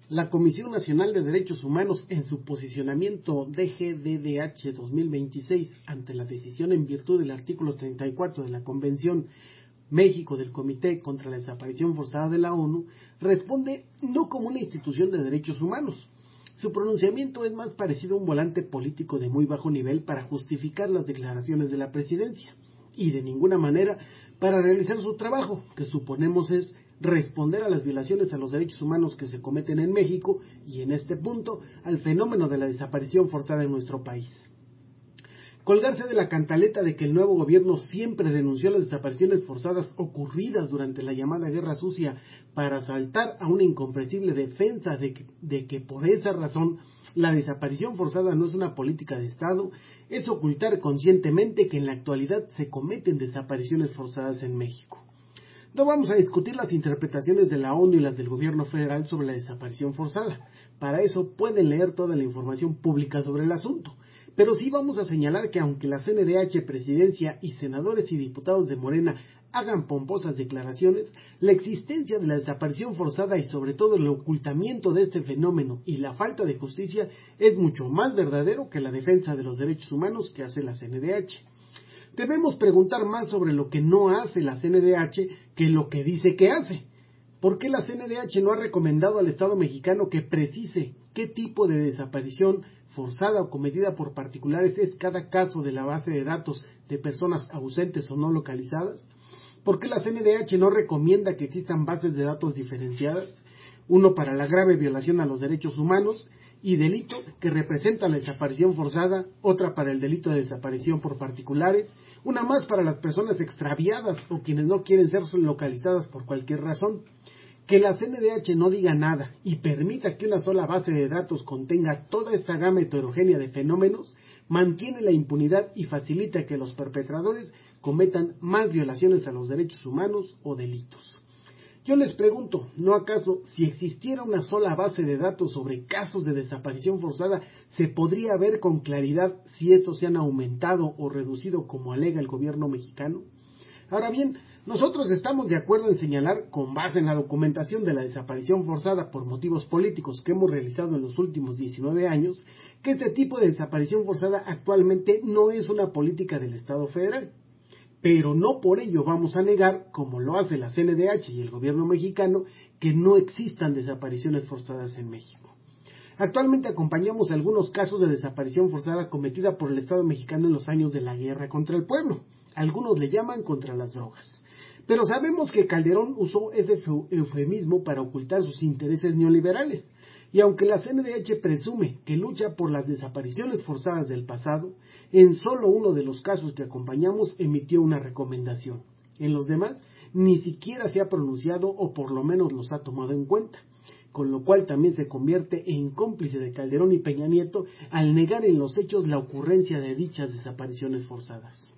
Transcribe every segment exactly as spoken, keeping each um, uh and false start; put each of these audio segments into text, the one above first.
La Comisión Nacional de Derechos Humanos, en su posicionamiento D G D D H dos mil veintiséis ante la decisión en virtud del artículo treinta y cuatro de la Convención México del Comité contra la Desaparición Forzada de la ONU, responde no como una institución de derechos humanos. Su pronunciamiento es más parecido a un volante político de muy bajo nivel para justificar las declaraciones de la presidencia, y de ninguna manera para realizar su trabajo, que suponemos es responder a las violaciones a los derechos humanos que se cometen en México y, en este punto, al fenómeno de la desaparición forzada en nuestro país. Colgarse de la cantaleta de que el nuevo gobierno siempre denunció las desapariciones forzadas ocurridas durante la llamada Guerra Sucia para saltar a una incomprensible defensa de que, de que por esa razón la desaparición forzada no es una política de Estado, es ocultar conscientemente que en la actualidad se cometen desapariciones forzadas en México. No vamos a discutir las interpretaciones de la ONU y las del gobierno federal sobre la desaparición forzada. Para eso pueden leer toda la información pública sobre el asunto. Pero sí vamos a señalar que aunque la C N D H, Presidencia y senadores y diputados de Morena hagan pomposas declaraciones, la existencia de la desaparición forzada y sobre todo el ocultamiento de este fenómeno y la falta de justicia es mucho más verdadero que la defensa de los derechos humanos que hace la C N D H. Debemos preguntar más sobre lo que no hace la C N D H que lo que dice que hace. ¿Por qué la C N D H no ha recomendado al Estado mexicano que precise qué tipo de desaparición forzada o cometida por particulares es cada caso de la base de datos de personas ausentes o no localizadas? ¿Por qué la C N D H no recomienda que existan bases de datos diferenciadas? Uno para la grave violación a los derechos humanos y delito que representa la desaparición forzada, otra para el delito de desaparición por particulares, una más para las personas extraviadas o quienes no quieren ser localizadas por cualquier razón. Que la C N D H no diga nada y permita que una sola base de datos contenga toda esta gama heterogénea de fenómenos, mantiene la impunidad y facilita que los perpetradores cometan más violaciones a los derechos humanos o delitos. Yo les pregunto, ¿no acaso si existiera una sola base de datos sobre casos de desaparición forzada, se podría ver con claridad si estos se han aumentado o reducido como alega el gobierno mexicano? Ahora bien, nosotros estamos de acuerdo en señalar, con base en la documentación de la desaparición forzada por motivos políticos que hemos realizado en los últimos diecinueve años, que este tipo de desaparición forzada actualmente no es una política del Estado federal. Pero no por ello vamos a negar, como lo hace la C N D H y el gobierno mexicano, que no existan desapariciones forzadas en México. Actualmente acompañamos algunos casos de desaparición forzada cometida por el Estado mexicano en los años de la guerra contra el pueblo. Algunos le llaman contra las drogas. Pero sabemos que Calderón usó ese eufemismo para ocultar sus intereses neoliberales. Y aunque la C N D H presume que lucha por las desapariciones forzadas del pasado, en solo uno de los casos que acompañamos emitió una recomendación. En los demás, ni siquiera se ha pronunciado o por lo menos los ha tomado en cuenta, con lo cual también se convierte en cómplice de Calderón y Peña Nieto al negar en los hechos la ocurrencia de dichas desapariciones forzadas.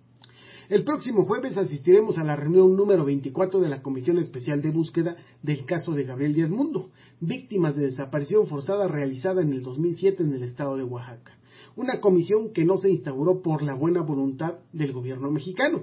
El próximo jueves asistiremos a la reunión número veinticuatro de la Comisión Especial de Búsqueda del caso de Gabriel Díaz Mundo, víctimas de desaparición forzada realizada en el dos mil siete en el estado de Oaxaca. Una comisión que no se instauró por la buena voluntad del gobierno mexicano,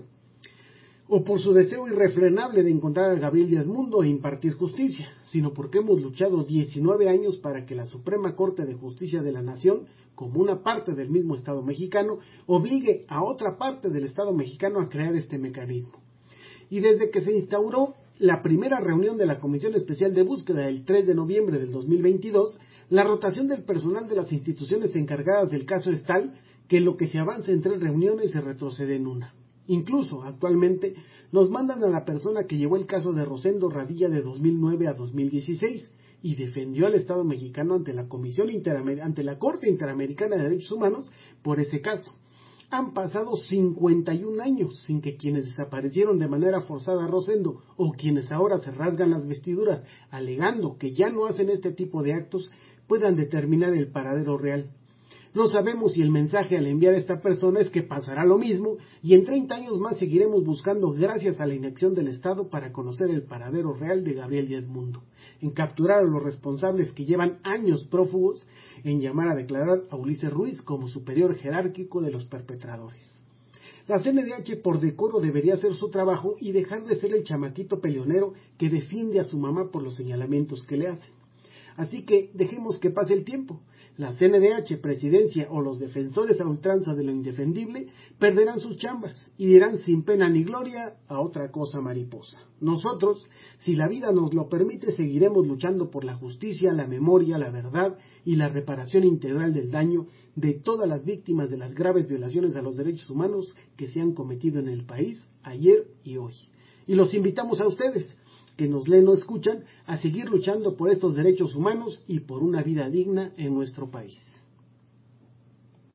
o por su deseo irrefrenable de encontrar a Gabriel Díaz Mundo e impartir justicia, sino porque hemos luchado diecinueve años para que la Suprema Corte de Justicia de la Nación, como una parte del mismo Estado mexicano, obligue a otra parte del Estado mexicano a crear este mecanismo. Y desde que se instauró la primera reunión de la Comisión Especial de Búsqueda el tres de noviembre del dos mil veintidós, la rotación del personal de las instituciones encargadas del caso es tal que lo que se avanza en tres reuniones se retrocede en una. Incluso, actualmente, nos mandan a la persona que llevó el caso de Rosendo Radilla de dos mil nueve a dos mil dieciséis y defendió al Estado mexicano ante la Comisión Interamer- ante la Corte Interamericana de Derechos Humanos por ese caso. Han pasado cincuenta y un años sin que quienes desaparecieron de manera forzada a Rosendo o quienes ahora se rasgan las vestiduras alegando que ya no hacen este tipo de actos puedan determinar el paradero real. No sabemos si el mensaje al enviar a esta persona es que pasará lo mismo y en treinta años más seguiremos buscando gracias a la inacción del Estado para conocer el paradero real de Gabriel Díaz Mundo, en capturar a los responsables que llevan años prófugos, en llamar a declarar a Ulises Ruiz como superior jerárquico de los perpetradores. La C N D H por decoro debería hacer su trabajo y dejar de ser el chamaquito peleonero que defiende a su mamá por los señalamientos que le hacen. Así que dejemos que pase el tiempo. La C N D H, presidencia o los defensores a ultranza de lo indefendible perderán sus chambas y dirán sin pena ni gloria a otra cosa mariposa. Nosotros, si la vida nos lo permite, seguiremos luchando por la justicia, la memoria, la verdad y la reparación integral del daño de todas las víctimas de las graves violaciones a los derechos humanos que se han cometido en el país ayer y hoy. Y los invitamos a ustedes, que nos leen o escuchan, a seguir luchando por estos derechos humanos y por una vida digna en nuestro país.